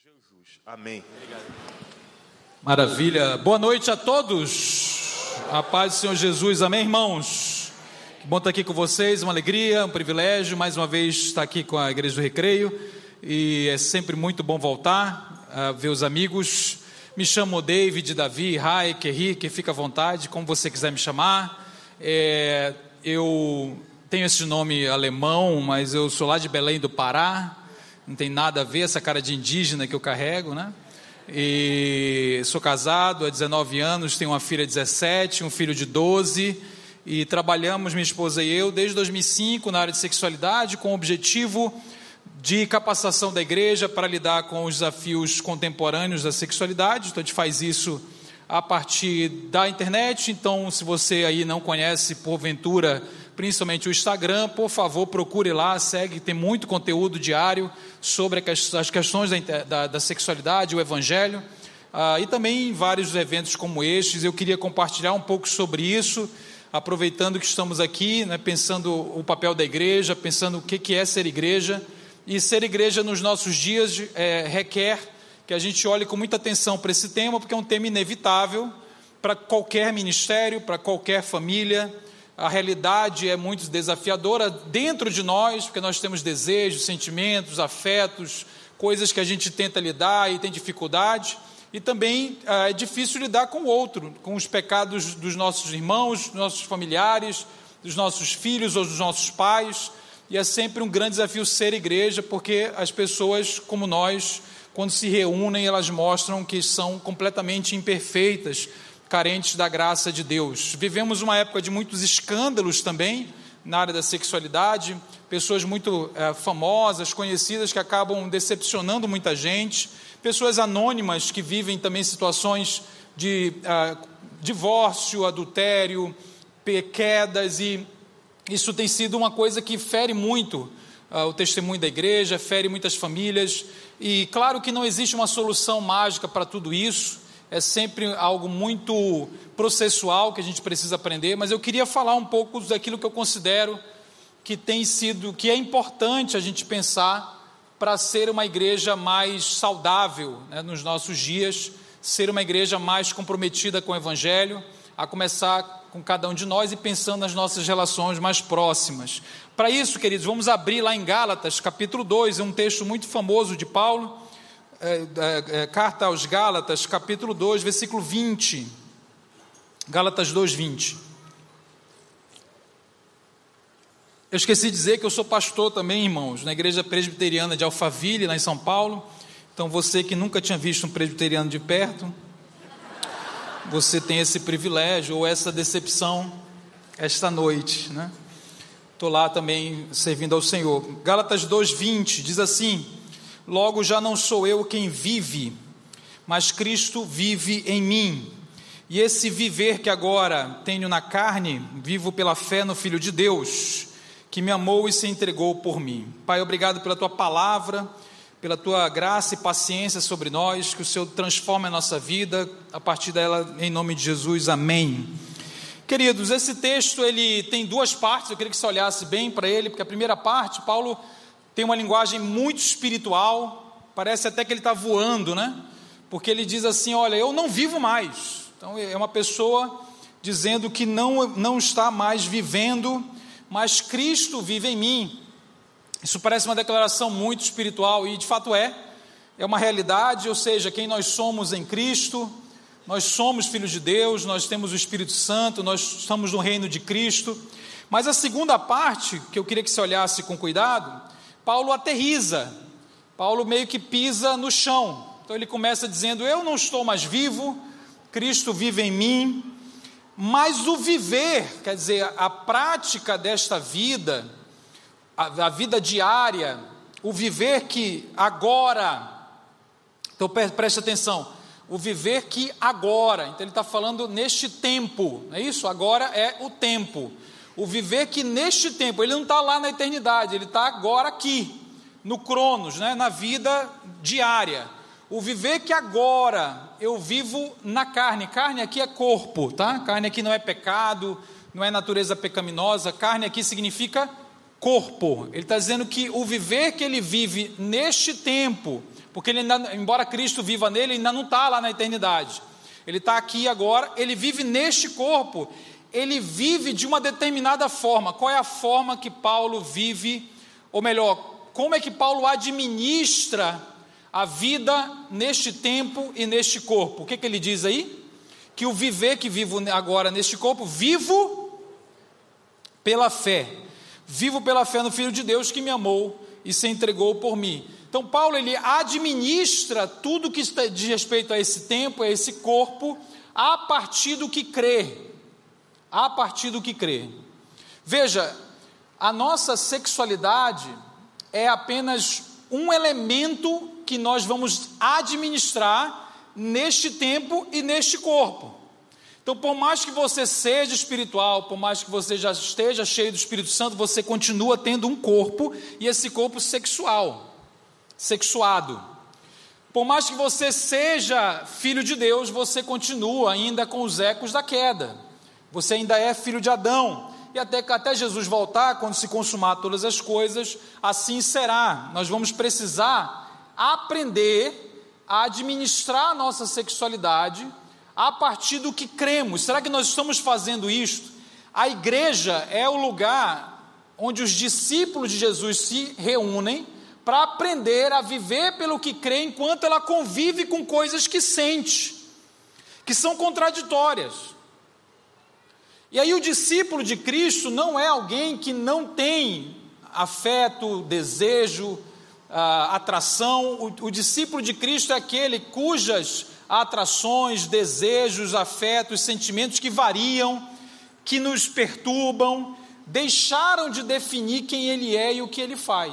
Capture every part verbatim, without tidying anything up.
Jesus. Amém. Maravilha. Boa noite a todos. A paz do Senhor Jesus. Amém, irmãos? Que bom estar aqui com vocês. Uma alegria, um privilégio. Mais uma vez estar aqui com a Igreja do Recreio. E é sempre muito bom voltar a ver os amigos. Me chamo David, Davi, Raik, Henrique. Fica à vontade, como você quiser me chamar. É, eu tenho esse nome alemão, mas eu sou lá de Belém do Pará. Não tem nada a ver essa cara de indígena que eu carrego, né? E sou casado há dezenove anos, tenho uma filha de dezessete, um filho de doze, e trabalhamos, minha esposa e eu, desde dois mil e cinco na área de sexualidade, com o objetivo de capacitação da igreja para lidar com os desafios contemporâneos da sexualidade. Então a gente faz isso a partir da internet. Então, se você aí não conhece, porventura, principalmente o Instagram, por favor, procure lá, segue, tem muito conteúdo diário sobre as questões da, da, da sexualidade, o Evangelho, ah, e também vários eventos como estes. Eu queria compartilhar um pouco sobre isso, aproveitando que estamos aqui, né, pensando o papel da igreja, pensando o que, que é ser igreja, e ser igreja nos nossos dias é, requer que a gente olhe com muita atenção para esse tema, porque é um tema inevitável para qualquer ministério, para qualquer família. A realidade é muito desafiadora dentro de nós, porque nós temos desejos, sentimentos, afetos, coisas que a gente tenta lidar e tem dificuldade, e também é difícil lidar com o outro, com os pecados dos nossos irmãos, dos nossos familiares, dos nossos filhos ou dos nossos pais, e é sempre um grande desafio ser igreja, porque as pessoas como nós, quando se reúnem, elas mostram que são completamente imperfeitas, carentes da graça de Deus. Vivemos uma época de muitos escândalos também na área da sexualidade, pessoas muito é, famosas, conhecidas, que acabam decepcionando muita gente, pessoas anônimas que vivem também situações de é, divórcio, adultério, quedas, e isso tem sido uma coisa que fere muito é, o testemunho da igreja, fere muitas famílias, e claro que não existe uma solução mágica para tudo isso. É sempre algo muito processual que a gente precisa aprender, mas eu queria falar um pouco daquilo que eu considero que tem sido, que é importante a gente pensar para ser uma igreja mais saudável, né, nos nossos dias, ser uma igreja mais comprometida com o Evangelho, a começar com cada um de nós e pensando nas nossas relações mais próximas. Para isso, queridos, vamos abrir lá em Gálatas, capítulo dois, é um texto muito famoso de Paulo, É, é, é, carta aos Gálatas, capítulo dois, versículo vinte, Gálatas dois, vinte. Eu esqueci de dizer que eu sou pastor também, irmãos, na igreja presbiteriana de Alphaville, lá em São Paulo. Então você que nunca tinha visto um presbiteriano de perto, você tem esse privilégio ou essa decepção esta noite, né? Estou lá também servindo ao Senhor. Gálatas dois, vinte, diz assim: logo já não sou eu quem vive, mas Cristo vive em mim. E esse viver que agora tenho na carne, vivo pela fé no Filho de Deus, que me amou e se entregou por mim. Pai, obrigado pela Tua palavra, pela Tua graça e paciência sobre nós, que o Senhor transforme a nossa vida, a partir dela, em nome de Jesus, amém. Queridos, esse texto ele tem duas partes, eu queria que você olhasse bem para ele, porque a primeira parte, Paulo tem uma linguagem muito espiritual, parece até que ele está voando, né? Porque ele diz assim, olha, eu não vivo mais. Então é uma pessoa dizendo que não, não está mais vivendo, mas Cristo vive em mim. Isso parece uma declaração muito espiritual, e de fato é, é uma realidade, ou seja, quem nós somos em Cristo, nós somos filhos de Deus, nós temos o Espírito Santo, nós estamos no reino de Cristo. Mas a segunda parte, que eu queria que você olhasse com cuidado, Paulo aterriza, Paulo meio que pisa no chão. Então ele começa dizendo, eu não estou mais vivo, Cristo vive em mim, mas o viver, quer dizer, a prática desta vida, a, a vida diária, o viver que agora, então preste atenção, o viver que agora, então ele está falando neste tempo, não é isso? Agora é o tempo. O viver que neste tempo, ele não está lá na eternidade, ele está agora aqui, no Cronos, né, na vida diária. O viver que agora eu vivo na carne, carne aqui é corpo, tá? Carne aqui não é pecado, não é natureza pecaminosa, carne aqui significa corpo. Ele está dizendo que o viver que ele vive neste tempo, porque ele ainda, embora Cristo viva nele, ele ainda não está lá na eternidade. Ele está aqui agora, ele vive neste corpo, ele vive de uma determinada forma. Qual é a forma que Paulo vive, ou melhor, como é que Paulo administra a vida neste tempo e neste corpo? O que, que ele diz aí? Que o viver que vivo agora neste corpo, vivo pela fé. Vivo pela fé no Filho de Deus que me amou e se entregou por mim. Então Paulo, ele administra tudo que diz respeito a esse tempo, a esse corpo, a partir do que crê. A partir do que crê. Veja, a nossa sexualidade é apenas um elemento que nós vamos administrar neste tempo e neste corpo. Então, por mais que você seja espiritual, por mais que você já esteja cheio do Espírito Santo, você continua tendo um corpo, e esse corpo sexual, sexuado. Por mais que você seja filho de Deus, você continua ainda com os ecos da queda. Você ainda é filho de Adão. E até, até Jesus voltar, quando se consumar todas as coisas, assim será. Nós vamos precisar aprender a administrar a nossa sexualidade a partir do que cremos. Será que nós estamos fazendo isto? A igreja é o lugar onde os discípulos de Jesus se reúnem para aprender a viver pelo que crê, enquanto ela convive com coisas que sente, que são contraditórias. E aí o discípulo de Cristo não é alguém que não tem afeto, desejo, ah, atração. O, o discípulo de Cristo é aquele cujas atrações, desejos, afetos, sentimentos que variam, que nos perturbam, deixaram de definir quem ele é e o que ele faz.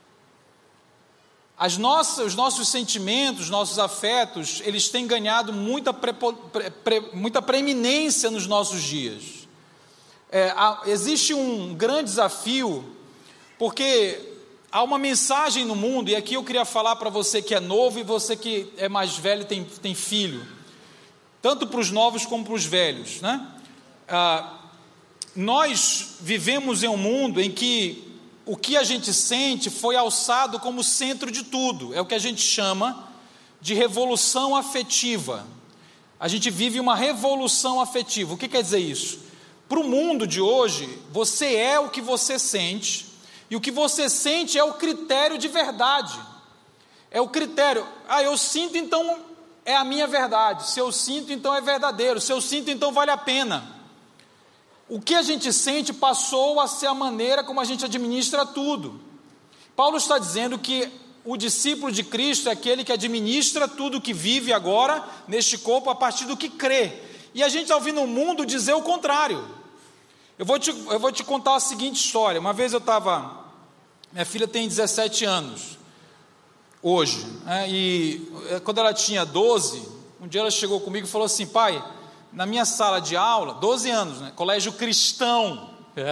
As nossas, os nossos sentimentos, nossos afetos, eles têm ganhado muita, prepo, pre, pre, muita preeminência nos nossos dias. É, há, existe um grande desafio, porque há uma mensagem no mundo, e aqui eu queria falar para você que é novo e você que é mais velho e tem, tem filho, tanto para os novos como para os velhos, né? Ah, nós vivemos em um mundo em que o que a gente sente foi alçado como centro de tudo, é o que a gente chama de revolução afetiva. A gente vive uma revolução afetiva. O que quer dizer isso? Para o mundo de hoje, você é o que você sente, e o que você sente é o critério de verdade, é o critério, ah, eu sinto, então é a minha verdade, se eu sinto, então é verdadeiro, se eu sinto, então vale a pena. O que a gente sente passou a ser a maneira como a gente administra tudo. Paulo está dizendo que o discípulo de Cristo é aquele que administra tudo que vive agora, neste corpo, a partir do que crê, e a gente está ouvindo o mundo dizer o contrário. Eu vou te, eu vou te contar a seguinte história. Uma vez eu estava, minha filha tem dezessete anos, hoje, né, e quando ela tinha doze, um dia ela chegou comigo e falou assim: pai, na minha sala de aula, doze anos, né, colégio cristão,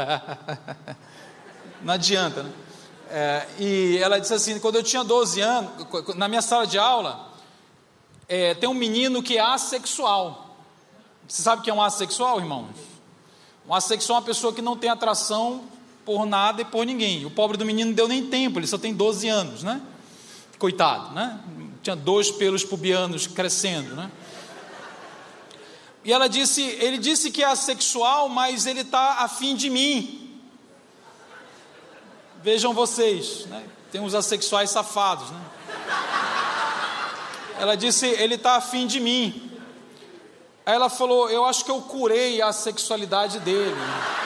não adianta, né? É, e ela disse assim: quando eu tinha doze anos, na minha sala de aula, é, tem um menino que é assexual. Você sabe o que é um assexual, irmãos? Um assexual é uma pessoa que não tem atração por nada e por ninguém. O pobre do menino não deu nem tempo, ele só tem doze anos, né? Coitado, né? Tinha dois pelos pubianos crescendo, né? E ela disse, ele disse que é assexual, mas ele está afim de mim. Vejam vocês, né? Tem uns assexuais safados, né? Ela disse, ele está afim de mim. Aí ela falou, eu acho que eu curei a sexualidade dele.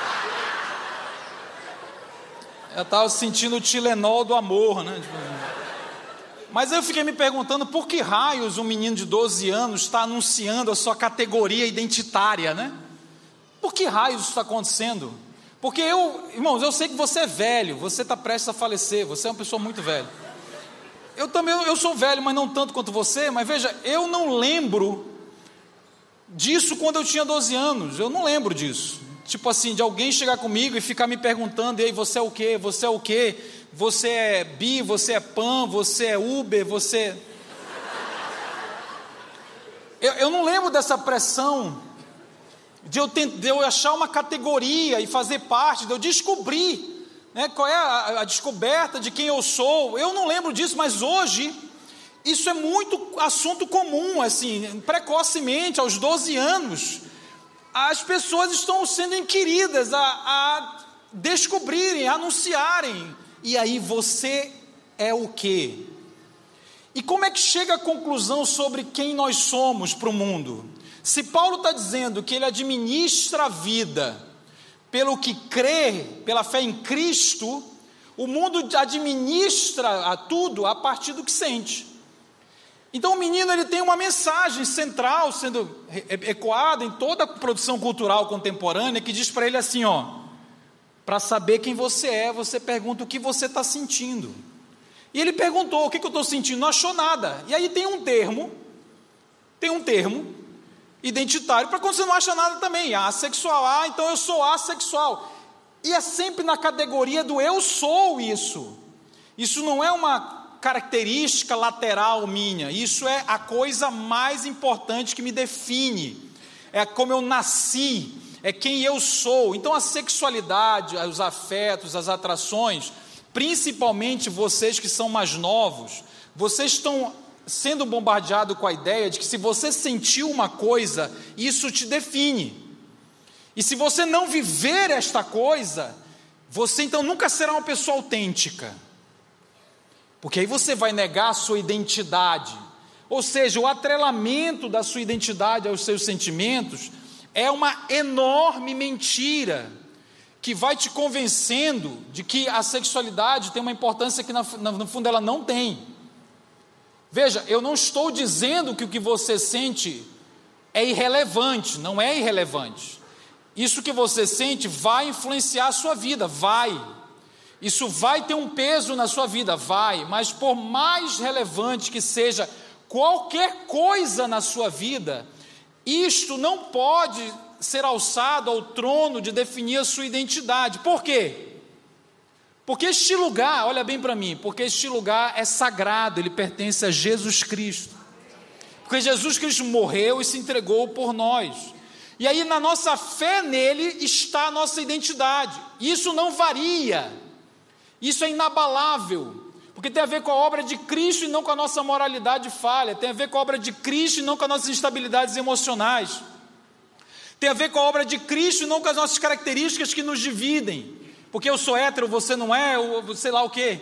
Ela estava sentindo o Tilenol do amor, né? Mas eu fiquei me perguntando, por que raios um menino de doze anos está anunciando a sua categoria identitária, né? Por que raios isso está acontecendo? Porque eu, irmãos, eu sei que você é velho, você está prestes a falecer, você é uma pessoa muito velha. Eu também, eu sou velho, mas não tanto quanto você, mas veja, eu não lembro disso quando eu tinha doze anos, eu não lembro disso. Tipo assim, de alguém chegar comigo e ficar me perguntando, e aí, você é o quê? Você é o quê? Você é bi, você é pan, você é Uber, você... Eu, eu não lembro dessa pressão de eu, tent, de eu achar uma categoria e fazer parte, de eu descobrir né? Qual é a, a descoberta de quem eu sou? Eu não lembro disso, mas hoje isso é muito assunto comum, assim, precocemente, aos doze anos, as pessoas estão sendo inquiridas a, a descobrirem, a anunciarem, e aí você é o quê? E como é que chega à conclusão sobre quem nós somos para o mundo? Se Paulo está dizendo que ele administra a vida pelo que crê, pela fé em Cristo, o mundo administra a tudo a partir do que sente. Então o menino ele tem uma mensagem central sendo ecoada em toda a produção cultural contemporânea, que diz para ele assim, ó, para saber quem você é, você pergunta o que você está sentindo. E ele perguntou, o que, que eu estou sentindo? Não achou nada. E aí tem um termo, tem um termo identitário, para quando você não acha nada também, assexual, ah, então eu sou assexual. E é sempre na categoria do eu sou isso. Isso não é uma característica lateral minha, isso é a coisa mais importante que me define, é como eu nasci, é quem eu sou. Então a sexualidade, os afetos, as atrações, principalmente vocês que são mais novos, vocês estão sendo bombardeados com a ideia de que se você sentiu uma coisa, isso te define, e se você não viver esta coisa, você então nunca será uma pessoa autêntica, porque aí você vai negar a sua identidade. Ou seja, o atrelamento da sua identidade aos seus sentimentos é uma enorme mentira, que vai te convencendo de que a sexualidade tem uma importância que no fundo ela não tem. Veja, eu não estou dizendo que o que você sente é irrelevante, não é irrelevante. Isso que você sente vai influenciar a sua vida, vai. Isso vai ter um peso na sua vida, vai, mas por mais relevante que seja qualquer coisa na sua vida, isto não pode ser alçado ao trono de definir a sua identidade. Por quê? Porque este lugar, olha bem para mim, porque este lugar é sagrado, ele pertence a Jesus Cristo. Porque Jesus Cristo morreu e se entregou por nós. E aí na nossa fé nele está a nossa identidade. Isso não varia. Isso é inabalável, porque tem a ver com a obra de Cristo e não com a nossa moralidade falha, tem a ver com a obra de Cristo e não com as nossas instabilidades emocionais, tem a ver com a obra de Cristo e não com as nossas características que nos dividem, porque eu sou hétero, você não é, ou sei lá o quê.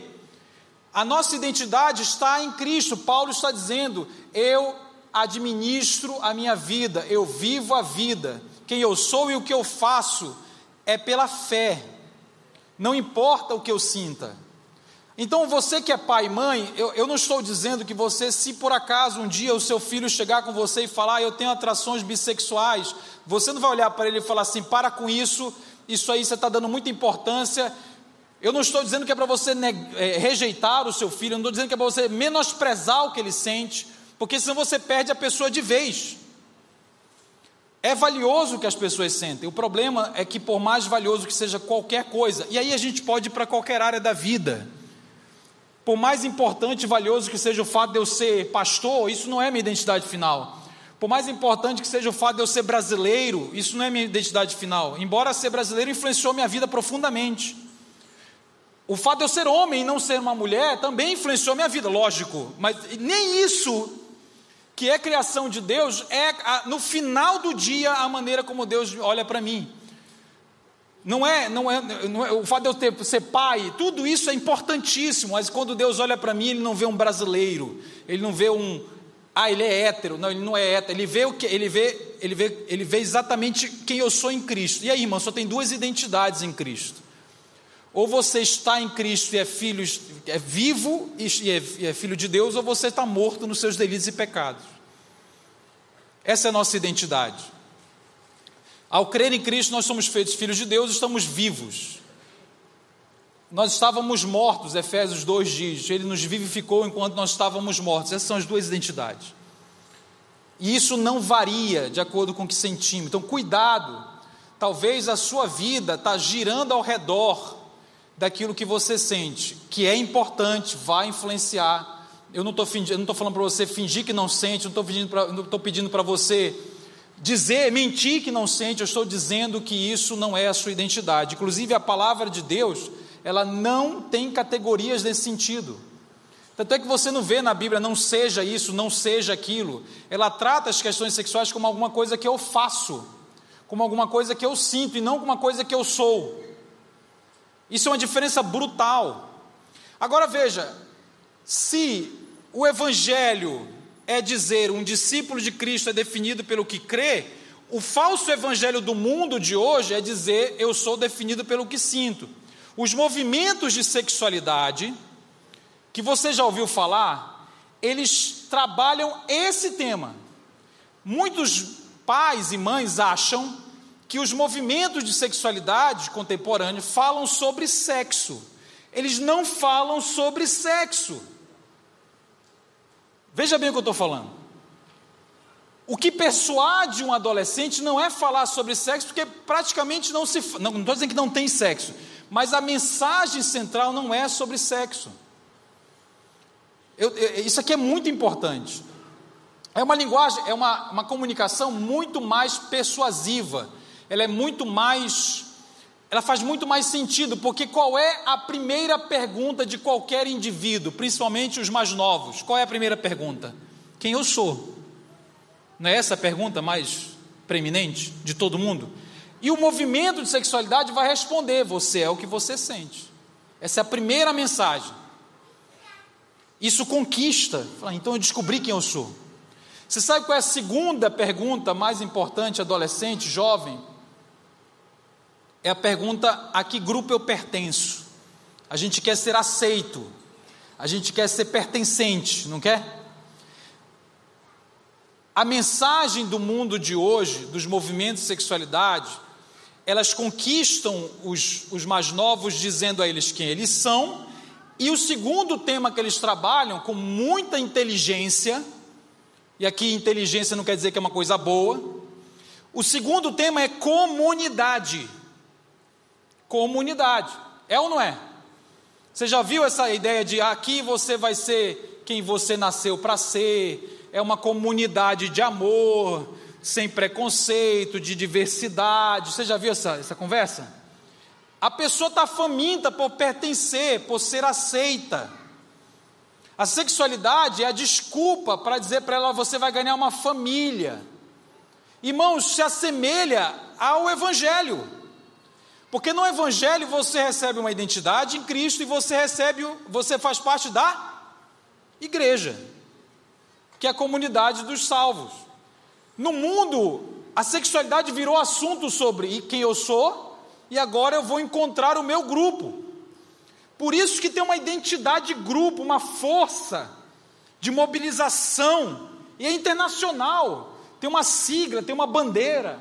A nossa identidade está em Cristo. Paulo está dizendo, eu administro a minha vida, eu vivo a vida, quem eu sou e o que eu faço é pela fé. Não importa o que eu sinta. Então você que é pai e mãe, eu, eu não estou dizendo que você, se por acaso um dia o seu filho chegar com você e falar, ah, eu tenho atrações bissexuais, você não vai olhar para ele e falar assim, para com isso, isso aí você está dando muita importância. Eu não estou dizendo que é para você é, rejeitar o seu filho, eu não estou dizendo que é para você menosprezar o que ele sente, porque senão você perde a pessoa de vez. É valioso o que as pessoas sentem, o problema é que por mais valioso que seja qualquer coisa, e aí a gente pode ir para qualquer área da vida, por mais importante e valioso que seja o fato de eu ser pastor, isso não é minha identidade final. Por mais importante que seja o fato de eu ser brasileiro, isso não é minha identidade final, embora ser brasileiro influenciou minha vida profundamente. O fato de eu ser homem e não ser uma mulher também influenciou minha vida, lógico, mas nem isso, que é criação de Deus, é no final do dia a maneira como Deus olha para mim. Não é, não, é, não é o fato de eu ter, ser pai, tudo isso é importantíssimo, mas quando Deus olha para mim, Ele não vê um brasileiro, Ele não vê um, ah, ele é hétero, não, ele não é hétero, Ele vê, o que, ele vê, ele vê, ele vê exatamente quem eu sou em Cristo. E aí, irmão, só tem duas identidades em Cristo. Ou você está em Cristo e é filho, é vivo e é, e é filho de Deus, ou você está morto nos seus delitos e pecados. Essa é a nossa identidade. Ao crer em Cristo, nós somos feitos filhos de Deus, estamos vivos. Nós estávamos mortos, Efésios dois diz, Ele nos vivificou enquanto nós estávamos mortos. Essas são as duas identidades. E isso não varia de acordo com o que sentimos. Então, cuidado, talvez a sua vida está girando ao redor daquilo que você sente, que é importante, vai influenciar. Eu não estou falando para você fingir que não sente, não estou pedindo para você dizer, mentir que não sente, eu estou dizendo que isso não é a sua identidade. Inclusive a palavra de Deus, ela não tem categorias nesse sentido. Tanto é que você não vê na Bíblia, não seja isso, não seja aquilo. Ela trata as questões sexuais como alguma coisa que eu faço, como alguma coisa que eu sinto, e não como uma coisa que eu sou. Isso é uma diferença brutal. Agora veja, se o Evangelho é dizer um discípulo de Cristo é definido pelo que crê, o falso evangelho do mundo de hoje é dizer eu sou definido pelo que sinto. Os movimentos de sexualidade, que você já ouviu falar, eles trabalham esse tema. Muitos pais e mães acham que os movimentos de sexualidade contemporâneos falam sobre sexo. Eles não falam sobre sexo. Veja bem o que eu estou falando. O que persuade um adolescente não é falar sobre sexo, porque praticamente não se... Não estou dizendo que não tem sexo, mas a mensagem central não é sobre sexo. Eu, eu, isso aqui é muito importante. É uma linguagem, é uma, uma comunicação muito mais persuasiva. Ela é muito mais... Ela faz muito mais sentido, porque qual é a primeira pergunta de qualquer indivíduo, principalmente os mais novos? Qual é a primeira pergunta? Quem eu sou? Não é essa a pergunta mais preeminente de todo mundo? E o movimento de sexualidade vai responder, você é o que você sente. Essa é a primeira mensagem. Isso conquista. Então eu descobri quem eu sou. Você sabe qual é a segunda pergunta mais importante, adolescente, jovem? É a pergunta: a que grupo eu pertenço? A gente quer ser aceito, a gente quer ser pertencente, não quer? A mensagem do mundo de hoje, dos movimentos de sexualidade, elas conquistam os, os mais novos dizendo a eles quem eles são, e o segundo tema que eles trabalham com muita inteligência, e aqui inteligência não quer dizer que é uma coisa boa, o segundo tema é comunidade. Comunidade, é ou não é? Você já viu essa ideia de aqui você vai ser quem você nasceu para ser? É uma comunidade de amor, sem preconceito, de diversidade. Você já viu essa, essa conversa? A pessoa está faminta por pertencer, por ser aceita. A sexualidade é a desculpa para dizer para ela: você vai ganhar uma família. Irmãos, se assemelha ao Evangelho. Porque no Evangelho você recebe uma identidade em Cristo e você recebe, você faz parte da igreja, que é a comunidade dos salvos. No mundo, a sexualidade virou assunto sobre quem eu sou, e agora eu vou encontrar o meu grupo. Por isso que tem uma identidade de grupo, uma força de mobilização, e é internacional, tem uma sigla, tem uma bandeira.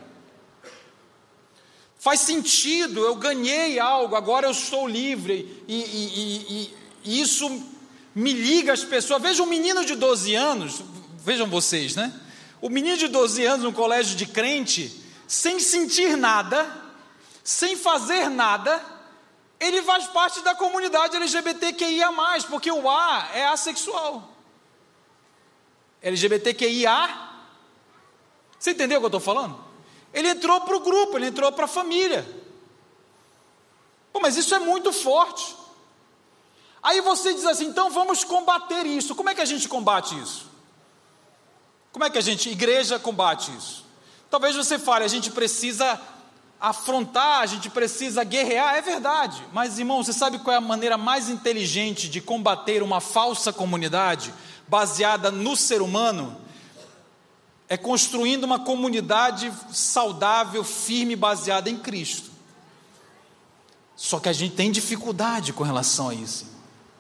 Faz sentido, eu ganhei algo, agora eu estou livre, e, e, e, e isso me liga às pessoas. Veja um menino de doze anos, vejam vocês, né? O menino de doze anos no colégio de crente, sem sentir nada, sem fazer nada, ele faz parte da comunidade L G B T Q I A mais, porque o A é assexual. L G B T Q I A, você entendeu o que eu estou falando? Ele entrou para o grupo, ele entrou para a família. Pô, mas isso é muito forte. Aí você diz assim: então vamos combater isso. Como é que a gente combate isso? Como é que a gente, igreja, combate isso? Talvez você fale: a gente precisa afrontar, a gente precisa guerrear. É verdade, mas irmão, você sabe qual é a maneira mais inteligente de combater uma falsa comunidade baseada no ser humano? É construindo uma comunidade saudável, firme, baseada em Cristo. Só que a gente tem dificuldade com relação a isso.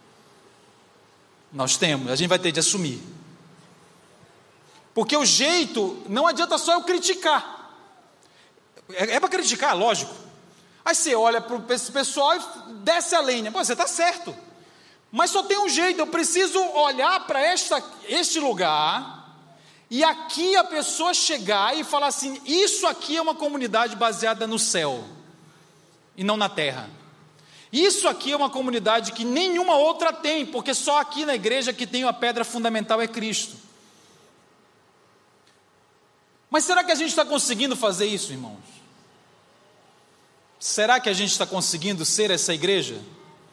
Nós temos, a gente vai ter de assumir. Porque o jeito, não adianta só eu criticar. É, é para criticar, lógico. Aí você olha para esse pessoal e desce a lenha. Pô, você está certo. Mas só tem um jeito, eu preciso olhar para este lugar... E aqui a pessoa chegar e falar assim: isso aqui é uma comunidade baseada no céu e não na terra. Isso aqui é uma comunidade que nenhuma outra tem, porque só aqui na igreja que tem a pedra fundamental é Cristo. Mas será que a gente está conseguindo fazer isso, irmãos? Será que a gente está conseguindo ser essa igreja?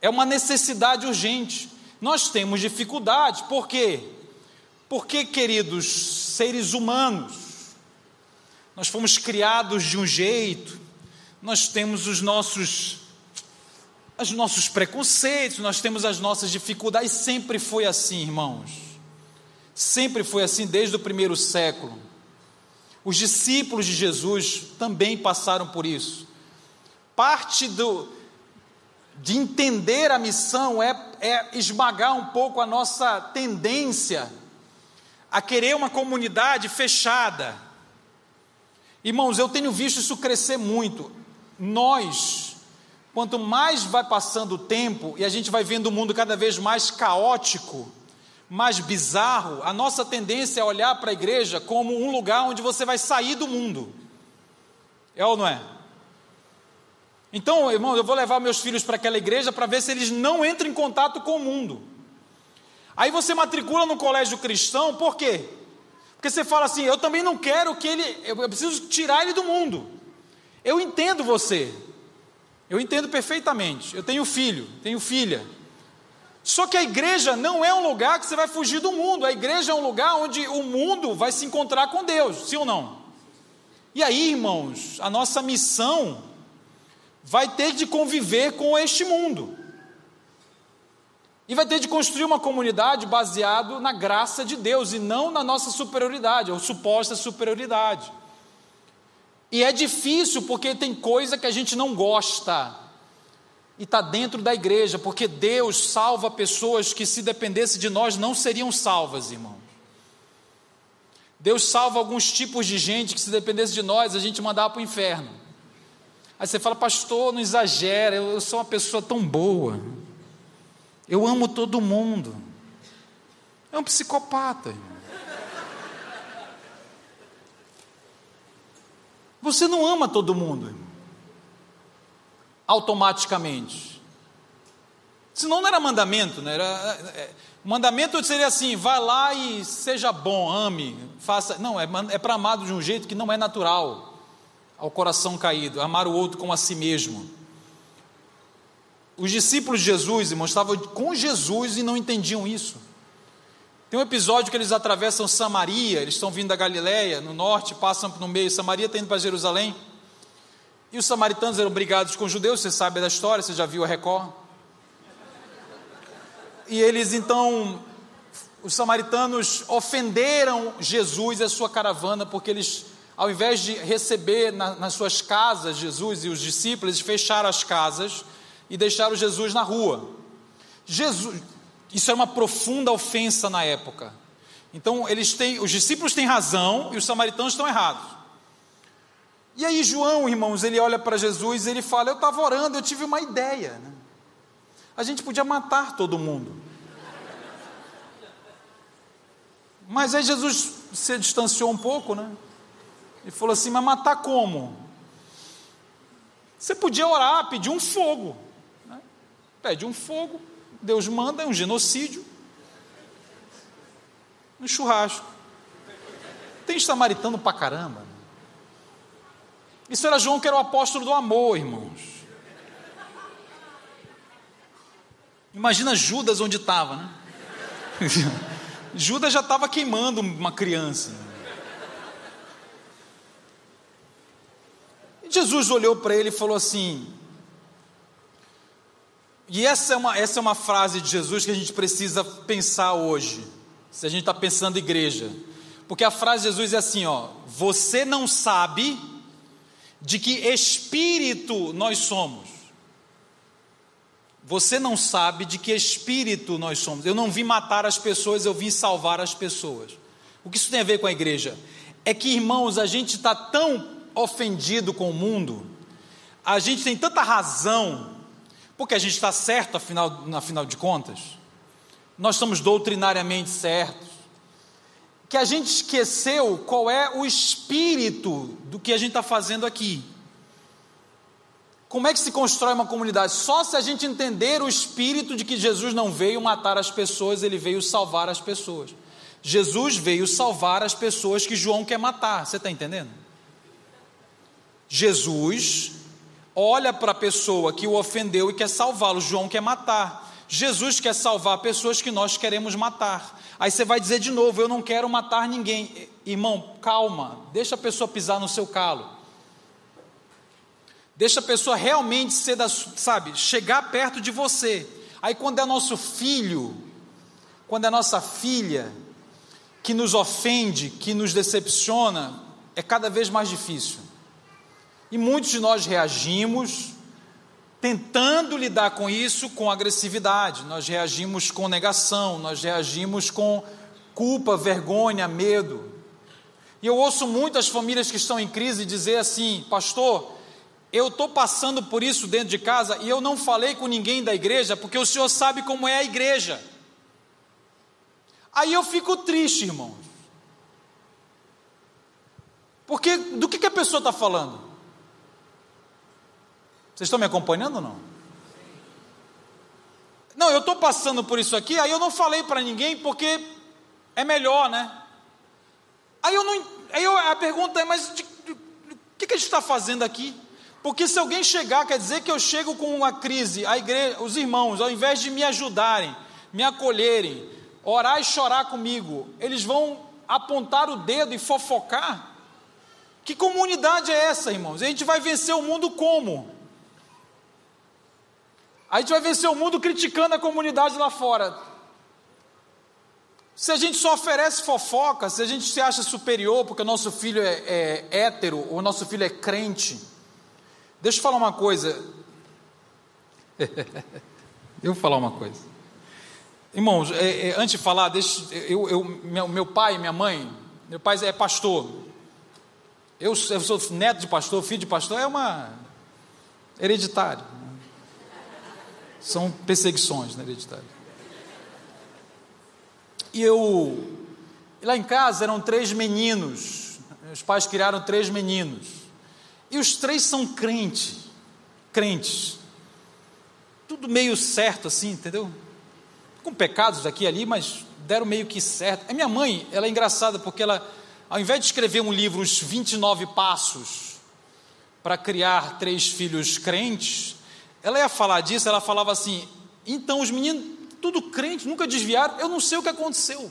é uma necessidade urgente. Nós temos dificuldade, por quê? Porque, queridos seres humanos, nós fomos criados de um jeito, nós temos os nossos, os nossos preconceitos, nós temos as nossas dificuldades, sempre foi assim, irmãos, sempre foi assim desde o primeiro século. Os discípulos de Jesus também passaram por isso. Parte do, de entender a missão é, é esmagar um pouco a nossa tendência a querer uma comunidade fechada. Irmãos, eu tenho visto isso crescer muito. Nós, quanto mais vai passando o tempo e a gente vai vendo o mundo cada vez mais caótico, mais bizarro, a nossa tendência é olhar para a igreja como um lugar onde você vai sair do mundo. É ou não é? Então, irmão, eu vou levar meus filhos para aquela igreja para ver se eles não entram em contato com o mundo. Aí você matricula no colégio cristão, por quê? Porque você fala assim, eu também não quero que ele, eu preciso tirar ele do mundo. Eu entendo você, eu entendo perfeitamente, eu tenho filho, tenho filha. Só que a igreja não é um lugar que você vai fugir do mundo, a igreja é um lugar onde o mundo vai se encontrar com Deus, sim ou não? E aí, irmãos, a nossa missão vai ter de conviver com este mundo. E vai ter de construir uma comunidade baseada na graça de Deus e não na nossa superioridade, ou suposta superioridade. E é difícil porque tem coisa que a gente não gosta e está dentro da igreja, porque Deus salva pessoas que, se dependesse de nós, não seriam salvas, irmão. Deus salva alguns tipos de gente que, se dependesse de nós, a gente mandava para o inferno. Aí você fala, pastor, não exagera, eu sou uma pessoa tão boa, eu amo todo mundo. É um psicopata, irmão. Você não ama todo mundo, irmão, automaticamente. Senão não era mandamento, né? Era, é, o mandamento seria assim, vai lá e seja bom, ame, faça. Não, é, é para amar de um jeito que não é natural ao coração caído, amar o outro como a si mesmo. Os discípulos de Jesus, irmãos, estavam com Jesus e não entendiam isso. Tem um episódio que eles atravessam Samaria, eles estão vindo da Galileia, no norte, passam no meio, Samaria está indo para Jerusalém, e os samaritanos eram brigados com os judeus, você sabe da história, você já viu a Record? E eles então, os samaritanos ofenderam Jesus e a sua caravana, porque eles, ao invés de receber na, nas suas casas Jesus e os discípulos, eles fecharam as casas e deixaram Jesus na rua. Jesus, isso era uma profunda ofensa na época. Então eles têm, os discípulos têm razão e os samaritanos estão errados. E aí João, irmãos, ele olha para Jesus e ele fala, eu estava orando, eu tive uma ideia, né? A gente podia matar todo mundo. Mas aí Jesus se distanciou um pouco, né? Ele falou assim, mas matar como? Você podia orar, pedir um fogo, né? Pede um fogo, Deus manda, é um genocídio, um churrasco. Tem samaritano pra caramba. Isso era João, que era o apóstolo do amor, irmãos. Imagina Judas onde estava, né? Judas já estava queimando uma criança. E Jesus olhou para ele e falou assim, e essa é, uma, essa é uma frase de Jesus que a gente precisa pensar hoje, se a gente está pensando em igreja, porque a frase de Jesus é assim, ó, você não sabe de que espírito nós somos. Você não sabe de que espírito nós somos. Eu não vim matar as pessoas, eu vim salvar as pessoas. O que isso tem a ver com a igreja? É que, irmãos, a gente está tão ofendido com o mundo, a gente tem tanta razão, porque a gente está certo, afinal, afinal de contas, nós estamos doutrinariamente certos, que a gente esqueceu qual é o espírito do que a gente está fazendo aqui. Como é que se constrói uma comunidade? Só se a gente entender o espírito de que Jesus não veio matar as pessoas, ele veio salvar as pessoas. Jesus veio salvar as pessoas que João quer matar, você está entendendo? Jesus olha para a pessoa que o ofendeu e quer salvá-lo. João quer matar. Jesus quer salvar pessoas que nós queremos matar. Aí você vai dizer de novo: eu não quero matar ninguém. Irmão, calma, deixa a pessoa pisar no seu calo. Deixa a pessoa realmente ser da, sabe, chegar perto de você. Aí quando é nosso filho, quando é nossa filha que nos ofende, que nos decepciona, é cada vez mais difícil. E muitos de nós reagimos tentando lidar com isso com agressividade. Nós reagimos com negação, nós reagimos com culpa, vergonha, medo. E eu ouço muitas famílias que estão em crise dizer assim: pastor, eu estou passando por isso dentro de casa e eu não falei com ninguém da igreja porque o senhor sabe como é a igreja. Aí eu fico triste, irmãos. Porque do que, que a pessoa está falando? Vocês estão me acompanhando ou não? Não, eu estou passando por isso aqui, aí eu não falei para ninguém porque é melhor, né? Aí, eu não, aí eu, a pergunta é: mas de, de, o que, que a gente está fazendo aqui? Porque se alguém chegar, quer dizer que eu chego com uma crise, a igreja, os irmãos, ao invés de me ajudarem, me acolherem, orar e chorar comigo, eles vão apontar o dedo e fofocar? Que comunidade é essa, irmãos? A gente vai vencer o mundo como? A gente vai vencer o mundo criticando a comunidade lá fora. Se a gente só oferece fofoca, se a gente se acha superior porque o nosso filho é, é hétero, ou o nosso filho é crente. Deixa eu falar uma coisa. Eu vou falar uma coisa. Irmãos, é, é, antes de falar, deixa, eu, eu, meu, meu pai e minha mãe, meu pai é pastor. Eu, eu sou neto de pastor, filho de pastor, é uma hereditário. São perseguições, né, hereditário. E eu, lá em casa eram três meninos, meus pais criaram três meninos, e os três são crentes, crentes, tudo meio certo assim, entendeu? Com pecados aqui e ali, mas deram meio que certo. A minha mãe, ela é engraçada, porque ela, ao invés de escrever um livro, os vinte e nove passos, para criar três filhos crentes, ela ia falar disso, ela falava assim: então os meninos, tudo crente, nunca desviaram, eu não sei o que aconteceu.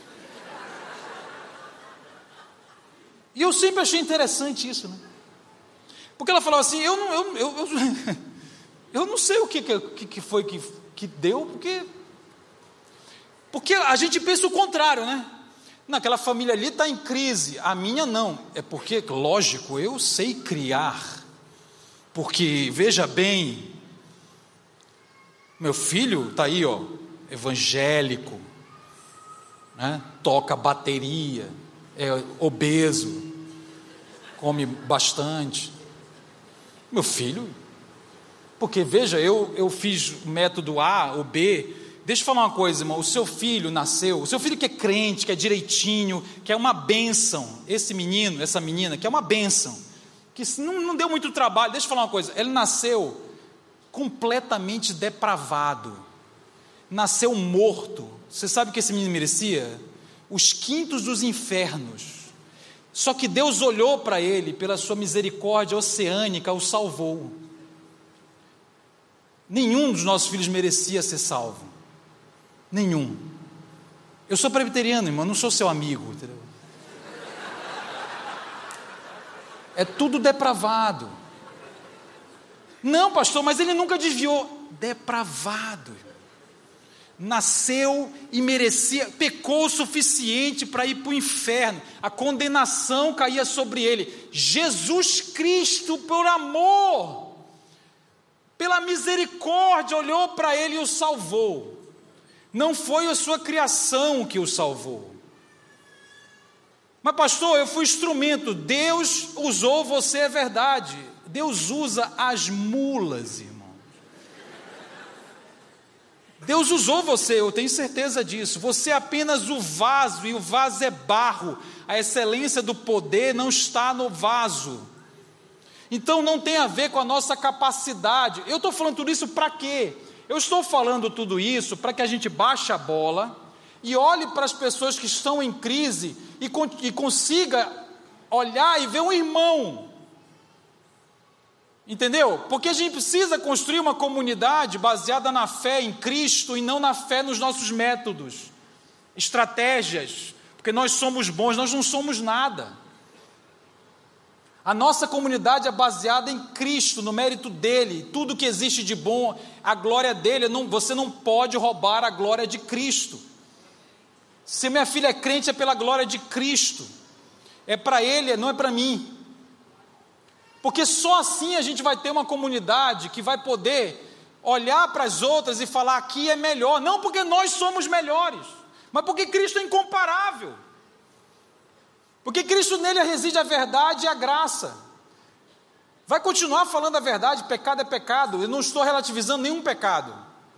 E eu sempre achei interessante isso, né? Porque ela falava assim: eu não, eu, eu, eu, eu não sei o que, que, que foi que, que deu, porque, porque a gente pensa o contrário, né? Naquela família ali está em crise, a minha não. É porque, lógico, eu sei criar, porque, veja bem, meu filho está aí, ó, evangélico, né? Toca bateria, é obeso, come bastante. Meu filho, porque veja, eu, eu fiz o método A ou B. Deixa eu falar uma coisa, irmão: o seu filho nasceu, o seu filho que é crente, que é direitinho, que é uma bênção, esse menino, essa menina, que é uma bênção, que não, não deu muito trabalho. Deixa eu falar uma coisa: ele nasceu completamente depravado, nasceu morto. Você sabe o que esse menino merecia? Os quintos dos infernos. Só que Deus olhou para ele, pela sua misericórdia oceânica, o salvou. Nenhum dos nossos filhos merecia ser salvo, nenhum. Eu sou presbiteriano, irmão, não sou seu amigo, entendeu? É tudo depravado. Não, pastor, mas ele nunca desviou. Depravado, irmão. Nasceu e merecia, pecou o suficiente para ir para o inferno, a condenação caía sobre ele. Jesus Cristo, por amor, pela misericórdia, olhou para ele e o salvou. Não foi a sua criação que o salvou. Mas pastor, eu fui instrumento. Deus usou você, é verdade. Deus usa as mulas, irmão. Deus usou você, eu tenho certeza disso. Você é apenas o vaso, e o vaso é barro. A excelência do poder não está no vaso. Então não tem a ver com a nossa capacidade. Eu estou falando tudo isso para quê? Eu estou falando tudo isso para que a gente baixe a bola e olhe para as pessoas que estão em crise e, con- e consiga olhar e ver um irmão. Entendeu? Porque a gente precisa construir uma comunidade baseada na fé em Cristo e não na fé nos nossos métodos, estratégias, porque nós somos bons, nós não somos nada. A nossa comunidade é baseada em Cristo, no mérito dele, tudo que existe de bom, a glória dele, não, você não pode roubar a glória de Cristo. Se minha filha é crente, é pela glória de Cristo, é para ele, não é para mim. Porque só assim a gente vai ter uma comunidade que vai poder olhar para as outras e falar, aqui é melhor, não porque nós somos melhores, mas porque Cristo é incomparável, porque Cristo nele reside a verdade e a graça. Vai continuar falando a verdade, pecado é pecado, eu não estou relativizando nenhum pecado.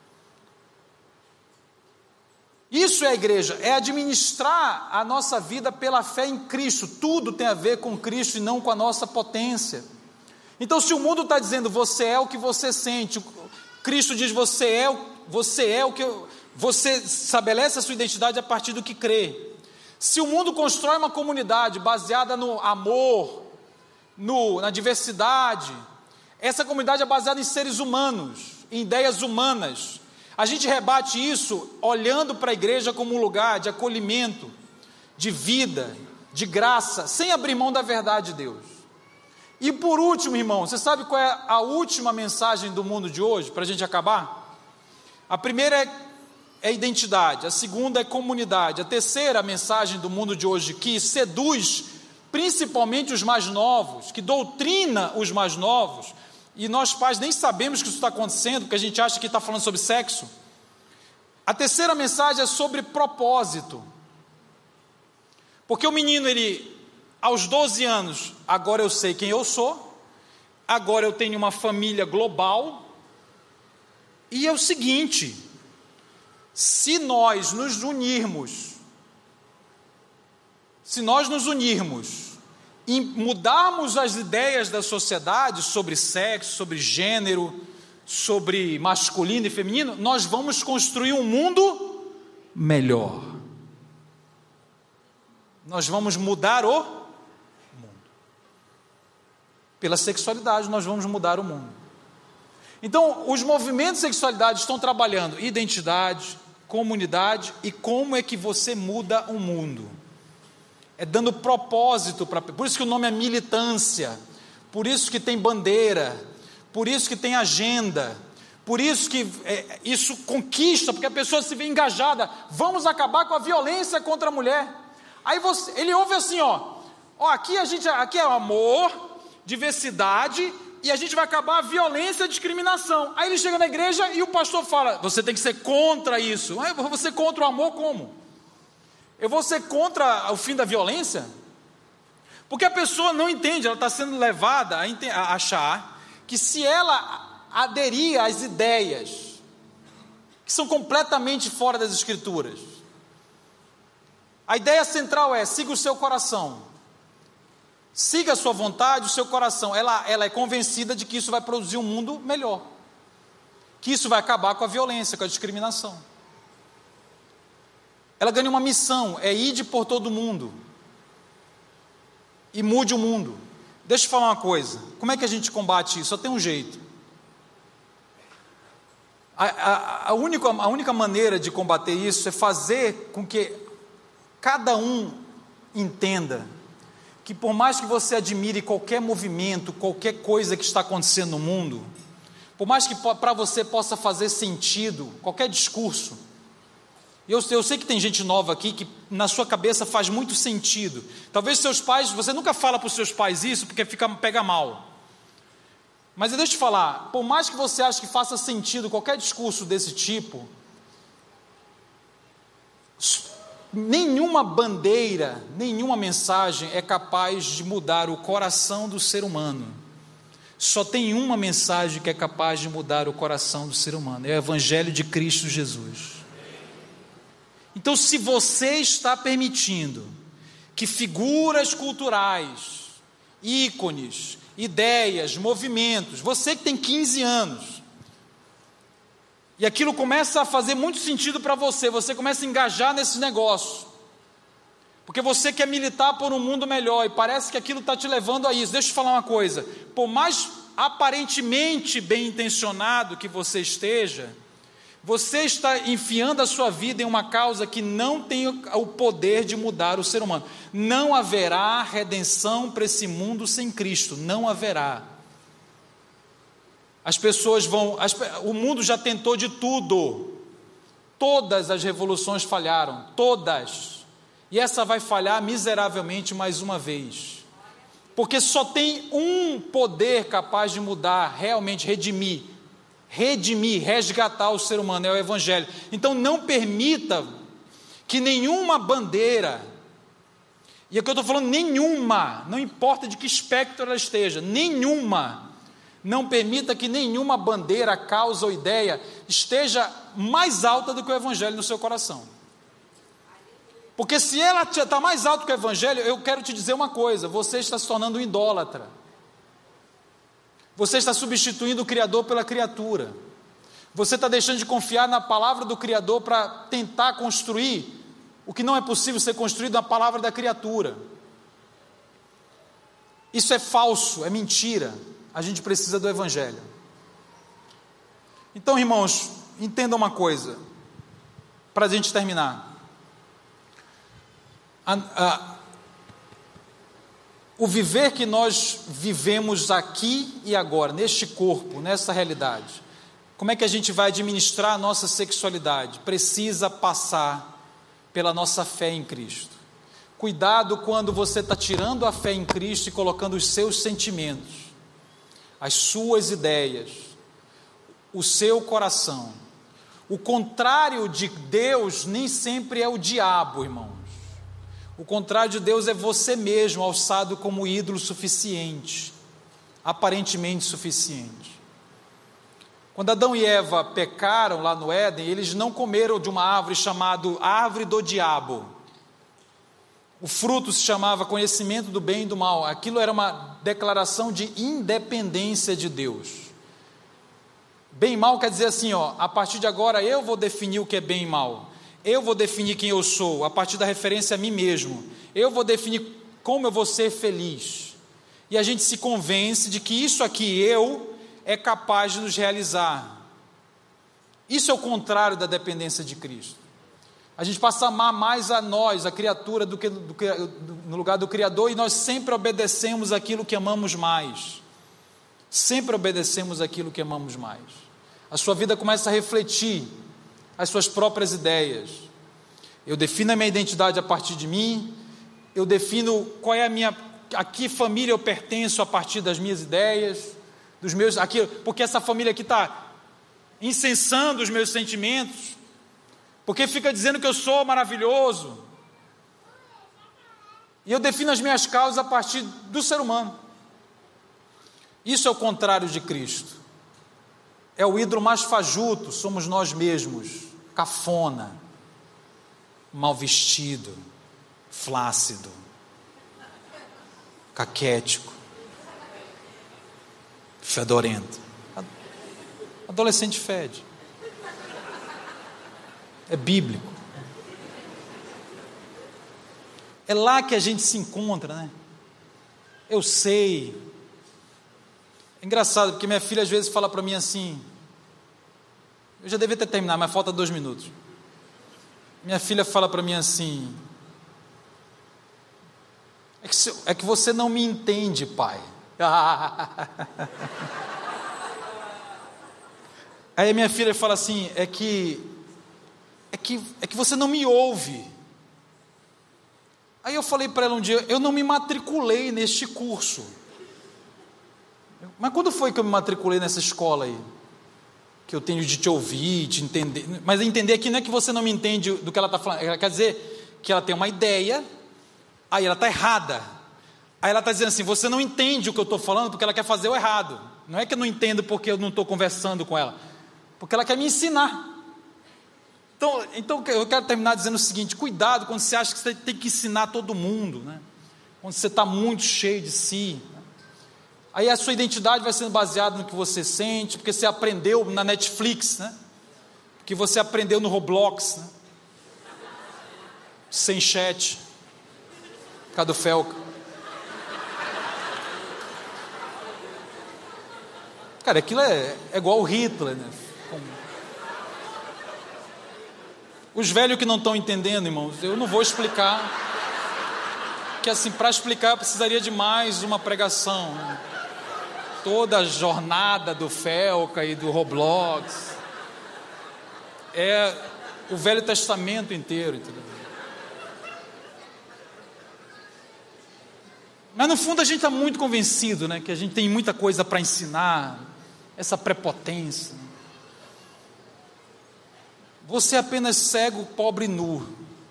Isso é a igreja, é administrar a nossa vida pela fé em Cristo, tudo tem a ver com Cristo e não com a nossa potência. Então se o mundo está dizendo, você é o que você sente, Cristo diz, você é, você é o que, eu, você estabelece a sua identidade a partir do que crê. Se o mundo constrói uma comunidade baseada no amor, no, na diversidade, essa comunidade é baseada em seres humanos, em ideias humanas. A gente rebate isso olhando para a igreja como um lugar de acolhimento, de vida, de graça, sem abrir mão da verdade de Deus. E por último, irmão, você sabe qual é a última mensagem do mundo de hoje, para a gente acabar? A primeira é, é identidade, a segunda é comunidade, a terceira mensagem do mundo de hoje, que seduz principalmente os mais novos, que doutrina os mais novos, e nós pais nem sabemos que isso está acontecendo, porque a gente acha que está falando sobre sexo. A terceira mensagem é sobre propósito, porque o menino, ele, aos doze anos, agora eu sei quem eu sou, agora eu tenho uma família global, e é o seguinte, se nós nos unirmos, se nós nos unirmos, e mudarmos as ideias da sociedade sobre sexo, sobre gênero, sobre masculino e feminino, nós vamos construir um mundo melhor. Nós vamos mudar o mundo. Pela sexualidade nós vamos mudar o mundo. Então, os movimentos de sexualidade estão trabalhando identidade, comunidade e como é que você muda o mundo. É dando propósito para... Por isso que o nome é militância, por isso que tem bandeira, por isso que tem agenda, por isso que é, isso conquista, porque a pessoa se vê engajada. Vamos acabar com a violência contra a mulher. Aí você, ele ouve assim, ó, ó aqui, a gente, aqui é amor, diversidade, e a gente vai acabar a violência e a discriminação. Aí ele chega na igreja e o pastor fala, você tem que ser contra isso. Aí você contra o amor como? Eu vou ser contra o fim da violência? Porque a pessoa não entende, ela está sendo levada a, a achar que se ela aderir às ideias que são completamente fora das escrituras, a ideia central é, siga o seu coração, siga a sua vontade, o seu coração, ela, ela é convencida de que isso vai produzir um mundo melhor, que isso vai acabar com a violência, com a discriminação. Ela ganha uma missão, é ide por todo mundo e mude o mundo. Deixa eu falar uma coisa, como é que a gente combate isso? Só tem um jeito. A, a, a, única, a única maneira de combater isso é fazer com que cada um entenda que por mais que você admire qualquer movimento, qualquer coisa que está acontecendo no mundo, por mais que para você possa fazer sentido qualquer discurso, Eu, eu sei que tem gente nova aqui que na sua cabeça faz muito sentido. Talvez seus pais, você nunca fala para os seus pais isso porque fica, pega mal. Mas deixa eu te falar, por mais que você ache que faça sentido qualquer discurso desse tipo, nenhuma bandeira, nenhuma mensagem é capaz de mudar o coração do ser humano. Só tem uma mensagem que é capaz de mudar o coração do ser humano, é o Evangelho de Cristo Jesus. Então, se você está permitindo que figuras culturais, ícones, ideias, movimentos, você que tem quinze anos, e aquilo começa a fazer muito sentido para você, você começa a engajar nesse negócio, porque você quer militar por um mundo melhor, e parece que aquilo está te levando a isso. Deixa eu te falar uma coisa, por mais aparentemente bem intencionado que você esteja, você está enfiando a sua vida em uma causa que não tem o poder de mudar o ser humano. Não haverá redenção para esse mundo sem Cristo, não haverá. As pessoas vão, as, o mundo já tentou de tudo, todas as revoluções falharam, todas, e essa vai falhar miseravelmente mais uma vez, porque só tem um poder capaz de mudar, realmente redimir, redimir, resgatar o ser humano, é o Evangelho. Então não permita que nenhuma bandeira, e é o que eu estou falando, nenhuma, não importa de que espectro ela esteja, nenhuma, não permita que nenhuma bandeira, causa ou ideia esteja mais alta do que o Evangelho no seu coração. Porque se ela está mais alta que o Evangelho, eu quero te dizer uma coisa: você está se tornando um idólatra. Você está substituindo o Criador pela criatura. Você está deixando de confiar na palavra do Criador para tentar construir o que não é possível ser construído na palavra da criatura. Isso é falso, é mentira. A gente precisa do Evangelho. Então, irmãos, entendam uma coisa, para a gente terminar. A, a, o viver que nós vivemos aqui e agora, neste corpo, nessa realidade, como é que a gente vai administrar a nossa sexualidade? Precisa passar pela nossa fé em Cristo. Cuidado quando você está tirando a fé em Cristo e colocando os seus sentimentos, as suas ideias, o seu coração. O contrário de Deus nem sempre é o diabo, irmãos. O contrário de Deus é você mesmo, alçado como ídolo suficiente, aparentemente suficiente. Quando Adão e Eva pecaram lá no Éden, eles não comeram de uma árvore chamada árvore do diabo. O fruto se chamava conhecimento do bem e do mal. Aquilo era uma declaração de independência de Deus. Bem e mal quer dizer assim, ó, a partir de agora eu vou definir o que é bem e mal. Eu vou definir quem eu sou, a partir da referência a mim mesmo. Eu vou definir como eu vou ser feliz. E a gente se convence de que isso aqui, eu, é capaz de nos realizar. Isso é o contrário da dependência de Cristo. A gente passa a amar mais a nós, a criatura, do que, do que no lugar do Criador, e nós sempre obedecemos aquilo que amamos mais. Sempre obedecemos aquilo que amamos mais. A sua vida começa a refletir as suas próprias ideias. Eu defino a minha identidade a partir de mim, eu defino qual é a minha, a que família eu pertenço a partir das minhas ideias, dos meus, aqui, porque essa família aqui está incensando os meus sentimentos, porque fica dizendo que eu sou maravilhoso, e eu defino as minhas causas a partir do ser humano. Isso é o contrário de Cristo. É o ídolo mais fajuto, somos nós mesmos, cafona, mal vestido, flácido, caquético, fedorento. Adolescente fede. É bíblico. É lá que a gente se encontra, né? Eu sei. É engraçado, porque minha filha às vezes fala para mim assim, eu já devia ter terminado, mas falta dois minutos. Minha filha fala para mim assim, é que, se, é que você não me entende, pai. Aí a minha filha fala assim, é que É que, é que você não me ouve. Aí eu falei para ela um dia, eu não me matriculei neste curso. Mas quando foi que eu me matriculei nessa escola aí? Que eu tenho de te ouvir, de entender. Mas entender aqui não é que você não me entende do que ela está falando. Ela quer dizer que ela tem uma ideia, aí ela está errada. Aí ela está dizendo assim, você não entende o que eu estou falando porque ela quer fazer o errado. Não é que eu não entendo porque eu não estou conversando com ela. Porque ela quer me ensinar. Então, então eu quero terminar dizendo o seguinte, cuidado quando você acha que você tem que ensinar todo mundo, né? Quando você está muito cheio de si, né? Aí a sua identidade vai sendo baseada no que você sente, porque você aprendeu na Netflix, né? Porque você aprendeu no Roblox, né? Sem chat, Cadu Felca. Cara, aquilo é, é igual o Hitler, né? Os velhos que não estão entendendo, irmãos, eu não vou explicar, que assim, para explicar eu precisaria de mais uma pregação, né? Toda a jornada do Felca e do Roblox, é o Velho Testamento inteiro, entendeu? Mas no fundo a gente está muito convencido, né, que a gente tem muita coisa para ensinar, essa prepotência. Você é apenas cego, pobre e nu,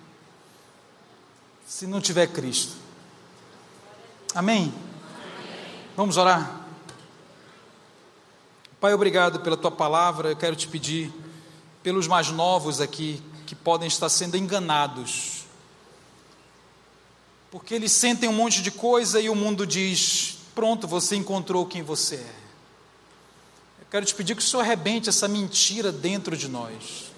se não tiver Cristo. Amém? Amém. Vamos orar? Pai, obrigado pela Tua palavra. Eu quero te pedir pelos mais novos aqui, que podem estar sendo enganados, porque eles sentem um monte de coisa e o mundo diz: pronto, você encontrou quem você é. Eu quero te pedir que o Senhor arrebente essa mentira dentro de nós.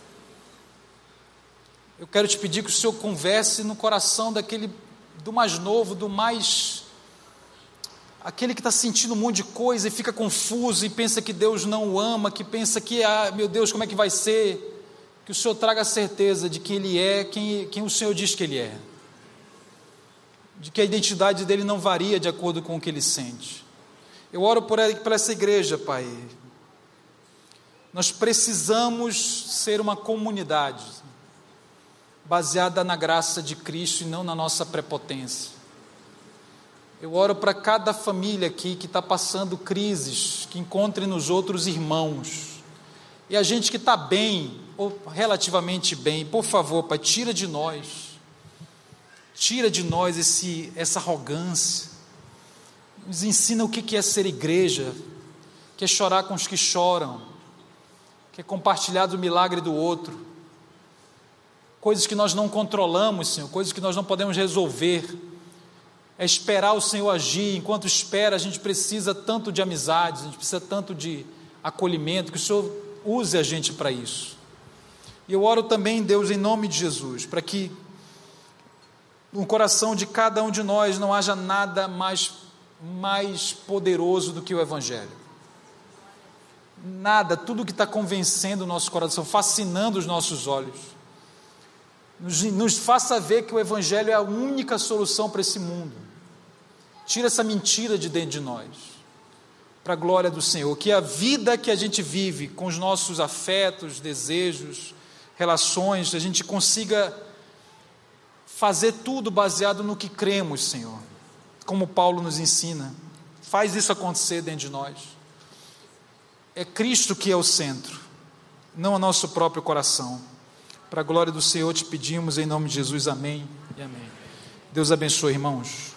Eu quero te pedir que o Senhor converse no coração daquele, do mais novo, do mais, aquele que está sentindo um monte de coisa e fica confuso e pensa que Deus não o ama, que pensa que, ah, meu Deus, como é que vai ser? Que o Senhor traga a certeza de que Ele é quem, quem o Senhor diz que Ele é, de que a identidade dele não varia de acordo com o que ele sente. Eu oro por, por essa igreja, Pai. Nós precisamos ser uma comunidade baseada na graça de Cristo e não na nossa prepotência. Eu oro para cada família aqui que está passando crises, que encontre nos outros irmãos, e a gente que está bem, ou relativamente bem, por favor, Pai, tira de nós, tira de nós esse, essa arrogância, nos ensina o que é ser igreja, que é chorar com os que choram, que é compartilhar do milagre do outro, coisas que nós não controlamos, Senhor, coisas que nós não podemos resolver, é esperar o Senhor agir. Enquanto espera, a gente precisa tanto de amizades, a gente precisa tanto de acolhimento, que o Senhor use a gente para isso. E eu oro também, Deus, em nome de Jesus, para que no coração de cada um de nós não haja nada mais, mais poderoso do que o Evangelho. Nada, tudo que está convencendo o nosso coração, fascinando os nossos olhos, nos, nos faça ver que o Evangelho é a única solução para esse mundo. Tira essa mentira de dentro de nós, para a glória do Senhor, que a vida que a gente vive, com os nossos afetos, desejos, relações, a gente consiga fazer tudo baseado no que cremos, Senhor, como Paulo nos ensina. Faz isso acontecer dentro de nós. É Cristo que é o centro, não o nosso próprio coração. Para a glória do Senhor te pedimos em nome de Jesus, amém e amém. Deus abençoe, irmãos.